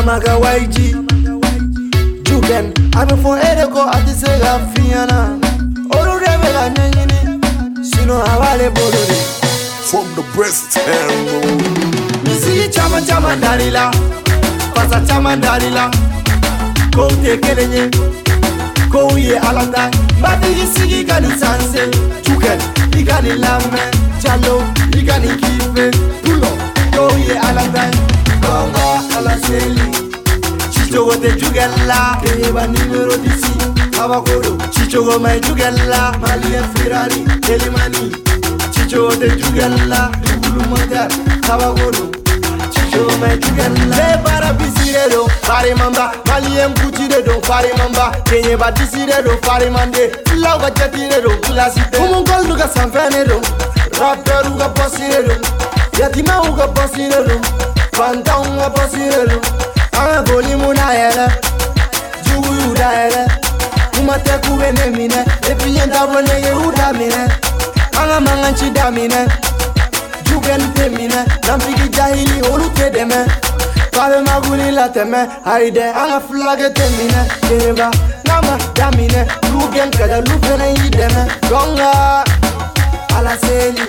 Mamaga waiji Jugen Abe fo ereko atisega fiana Olu rebe la nyini Sino awale bolori From the breast and Misi chama chama dalila Pasa chama dalila Ko tekelenye Ko uye alanda Mbati yisigi gani sanse Jugen Igani lame Chalo Igani kife Pulo Ko uye alanda Gonga alaseli Chichogo te jugella Keba numero 10 Abakoro Chichogo mai jugella Malien Ferrari Elimani Chichogo te jugella Ibulu Mondial Abakoro Chichogo mai jugella Le bara bisirero Pari mamba Malien Putirero Pari mamba Kenye batisirero Pari mande Filaga jatirero Klasite Umungol nuga sanfenero Rapper uga posirero Yatima uga posirero Fanta uga posirero Anga boli muna yele Jugu yuda yele Umate kubene mine Epi yenda bone ye uda mine Anga manganchi da mine Jugen te mine Nampiki jahili olu te deme Kabe maguli la teme Haide anga flage te mine Keba nama da mine Lugen kada lupene yi deme Gonga Ala seli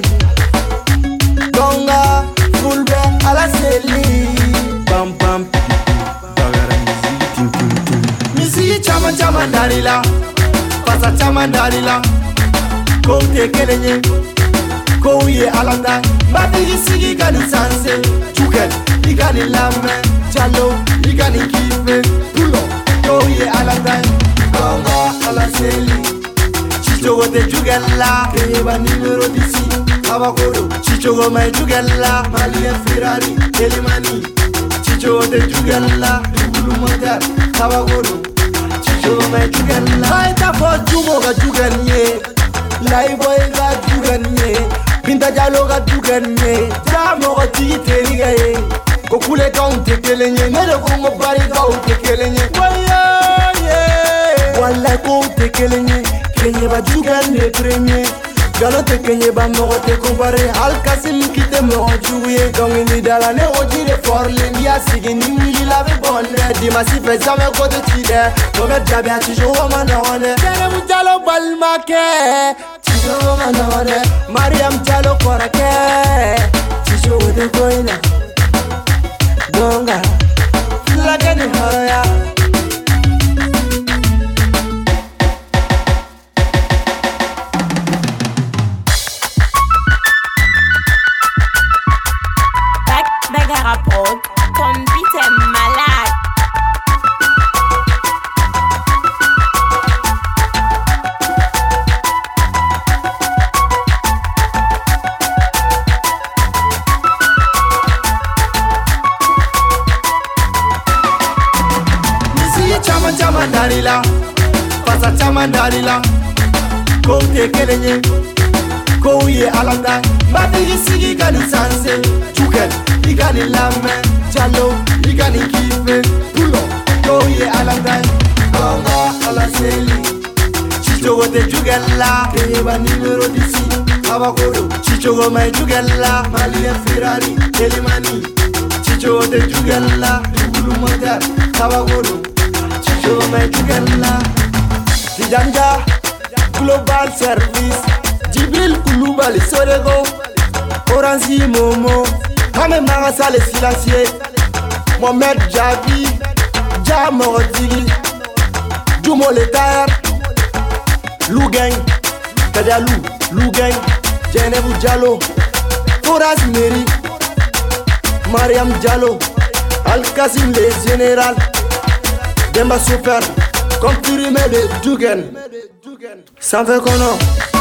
Gonga Fulbe ala seli Bam bam Misi chama chama dalila Pasa chama dalila Ko tekelenye Ko uye alanda Mbati yisigi gani sanse Chuken Igani lame Chalo Igani kife Pulo Ko uye alanda Gonga ala seli Chichogo te jugella Keba numero 10 Abakoro Chichogo mai jugella Malien Ferrari Elimani Chichogo te jugella Ibulu Mondial Abakoro Chichogo mai jugella Haita for Jumo ga juganye Laiboy ga juganye Binta Jalo ga juganye Jamo ga titeri ga ye Kokule kaun tekelenye Nere kungo bari kaun tekelenye Walla kaun tekelenye Kenye ba juganye premier Galote kenye ba moro te compare Alkasim kite moro juye Dongi dala ne ojire forle Ndia sigi ni mili la be bonne Dimasi fe zame kote chide Tome jabi a chijo wama none Kene mujalo balmake Chijo wama none Mariam jalo korake Chijo wade koina Gonga Lake ni hoya Bagara Prod, ton beat est malade. Misi chama chama dalila Pasa chama dalila Ko tekelenye Ko uye alanda Mbati yisigi gani sanse Chuken Igani lame Chalo Igani kife Pulo Ko uye alanda Gonga ala seli Chichogo te jugella Keba numero 10 Abakoro Chichogo mai jugella Malien Ferrari Elimani Chichogo te jugella Ibulu Mondial Abakoro Chichogo mai jugella Tijanja Global Service Jibril Koulibaly Sorego Oranzi Momo Hame Marasa le silencieux Mohamed Jabi Jamordigi Jumo Letar Lou Gang Kadialou Lou Gang Jenebu Diallo Foras Meri Mariam Diallo Alkasim le général Demba Super Confirmé de Jugen Sans fait qu'on